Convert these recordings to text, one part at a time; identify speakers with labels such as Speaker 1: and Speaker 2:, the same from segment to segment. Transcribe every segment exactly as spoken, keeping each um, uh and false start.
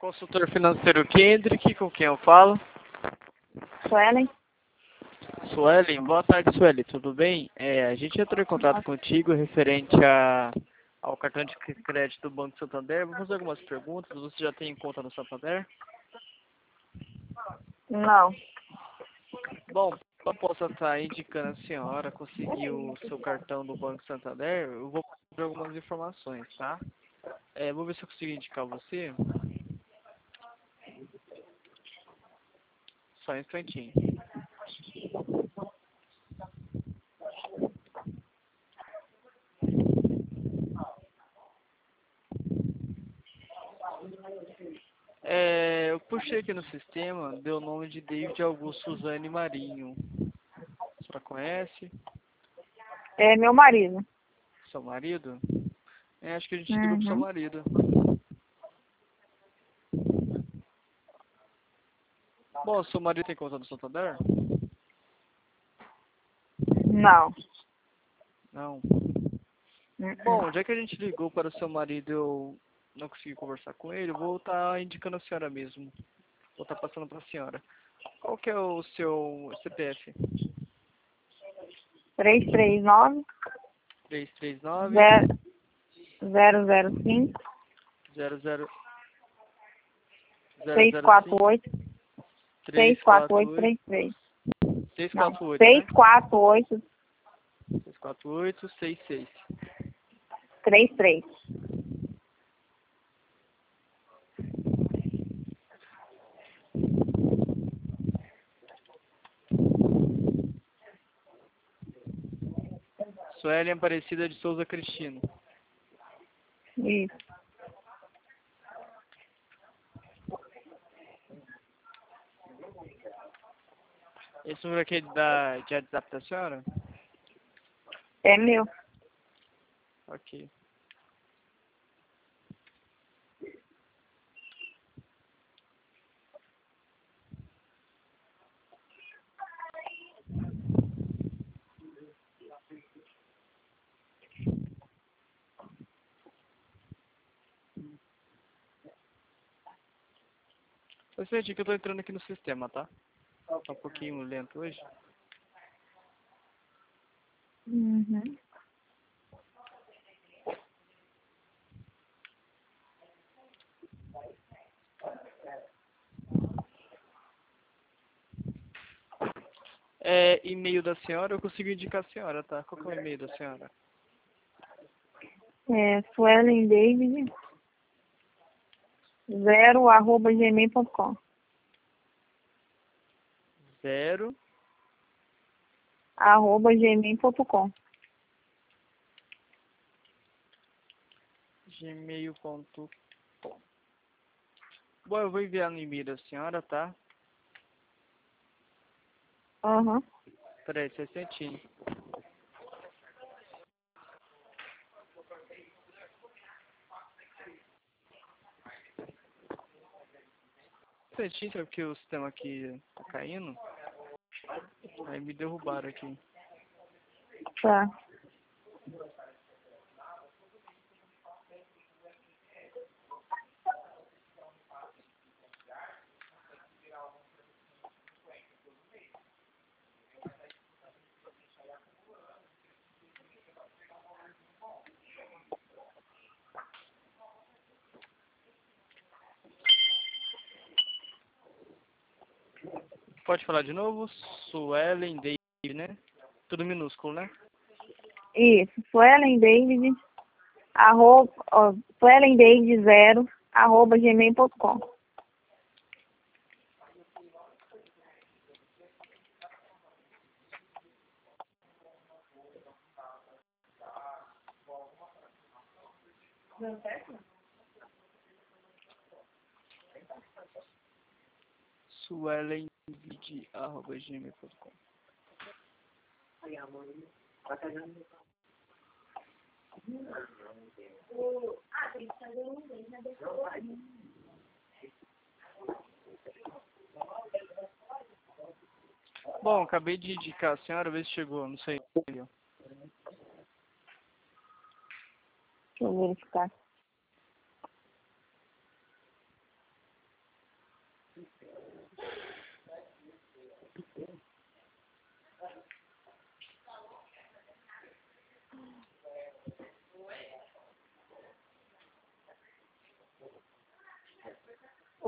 Speaker 1: Consultor financeiro Kendrick, com quem eu falo?
Speaker 2: Suelen?
Speaker 1: Suelen, boa tarde, Suelen, tudo bem? É, a gente entrou em contato contigo referente a, ao cartão de crédito do Banco Santander. Vou fazer algumas perguntas. Você já tem conta no Santander?
Speaker 2: Não.
Speaker 1: Bom, eu posso estar indicando a senhora conseguir o seu cartão do Banco Santander. Eu vou pedir algumas informações, tá? É, vou ver se eu consigo indicar você. Só um instantinho. É, eu puxei aqui no sistema, deu o nome de David Augusto Suzane Marinho. A senhora conhece?
Speaker 2: É meu marido.
Speaker 1: Seu marido? É, acho que a gente ligou pro seu
Speaker 2: Uhum.
Speaker 1: marido. Bom, seu marido tem conta no Santander?
Speaker 2: Não.
Speaker 1: Não.
Speaker 2: Uhum.
Speaker 1: Bom, já que a gente ligou para o seu marido e eu não consegui conversar com ele, eu vou estar indicando a senhora mesmo. Vou estar passando para a senhora. Qual que é o seu C P F?
Speaker 2: três três nove,
Speaker 1: três três nove,
Speaker 2: zero zero cinco,
Speaker 1: zero zero
Speaker 2: seis
Speaker 1: zero
Speaker 2: quatro
Speaker 1: cinco,
Speaker 2: oito,
Speaker 1: três
Speaker 2: seis quatro
Speaker 1: quatro
Speaker 2: oito
Speaker 1: oito,
Speaker 2: três três.
Speaker 1: seis
Speaker 2: Não,
Speaker 1: quatro oito, né?
Speaker 2: seis quatro oito
Speaker 1: seis quatro oito, seis seis.
Speaker 2: três três.
Speaker 1: Suelen Aparecida de Souza Cristino.
Speaker 2: Isso.
Speaker 1: Esse número aqui é da, de WhatsApp da senhora?
Speaker 2: É meu.
Speaker 1: Ok. Só um instantinho que eu tô entrando aqui no sistema, tá? Tá um pouquinho lento hoje.
Speaker 2: Uhum.
Speaker 1: É e-mail da senhora, eu consigo indicar a senhora, tá? Qual que é o e-mail da senhora?
Speaker 2: É Suelen David, zero, arroba gmail ponto com.
Speaker 1: Zero.
Speaker 2: Arroba gmail ponto com.
Speaker 1: gmail ponto com. Bom, eu vou enviar no e-mail da senhora, tá?
Speaker 2: Aham.
Speaker 1: Peraí, só um instantinho. Um instantinho, sabe que o sistema aqui tá caindo? Aí me derrubaram aqui.
Speaker 2: Tá.
Speaker 1: Pode falar de novo? Suelen David, né? Tudo minúsculo, né?
Speaker 2: Isso. Suelen David, arroba, ó, Suelen David zero, arroba gmail ponto com.
Speaker 1: suelendavid arroba gmail ponto com. Bom, acabei de indicar a senhora, ver se chegou, não sei.
Speaker 2: Deixa eu verificar.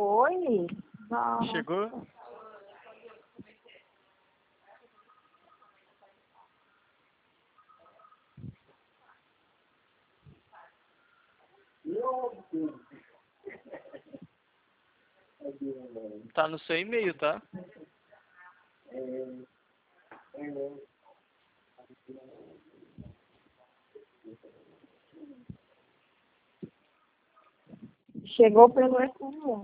Speaker 2: foi? Nossa.
Speaker 1: Chegou? Tá no seu e-mail, tá?
Speaker 2: Chegou pelo S M S.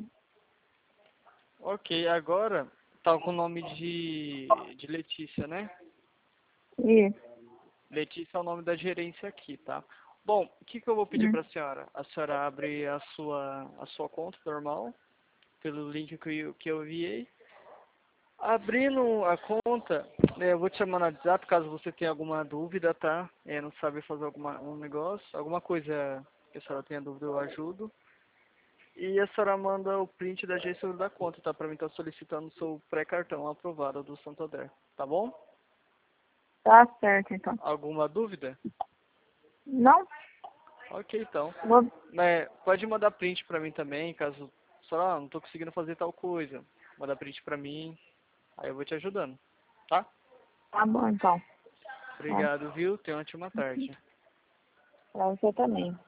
Speaker 1: Ok, agora tá com o nome de, de Letícia, né?
Speaker 2: Isso.
Speaker 1: Letícia é o nome da gerência aqui, tá? Bom, o que que eu vou pedir
Speaker 2: Hum.
Speaker 1: para a senhora? A senhora abre a sua, a sua conta normal, pelo link que eu, que eu enviei. Abrindo a conta, né, eu vou te chamar no WhatsApp caso você tenha alguma dúvida, tá? É, não sabe fazer alguma, um negócio, alguma coisa que a senhora tenha dúvida, eu ajudo. E a senhora manda o print da agência da conta, tá? Pra mim estar solicitando o seu pré-cartão aprovado do Santander, tá bom?
Speaker 2: Tá certo, então.
Speaker 1: Alguma dúvida?
Speaker 2: Não?
Speaker 1: Ok, então.
Speaker 2: Vou...
Speaker 1: É, pode mandar print pra mim também, caso, sei lá, não tô conseguindo fazer tal coisa. Manda print pra mim, aí eu vou te ajudando, tá?
Speaker 2: Tá bom, então. Tá.
Speaker 1: Obrigado, viu? Tenha uma ótima tarde.
Speaker 2: Pra você também.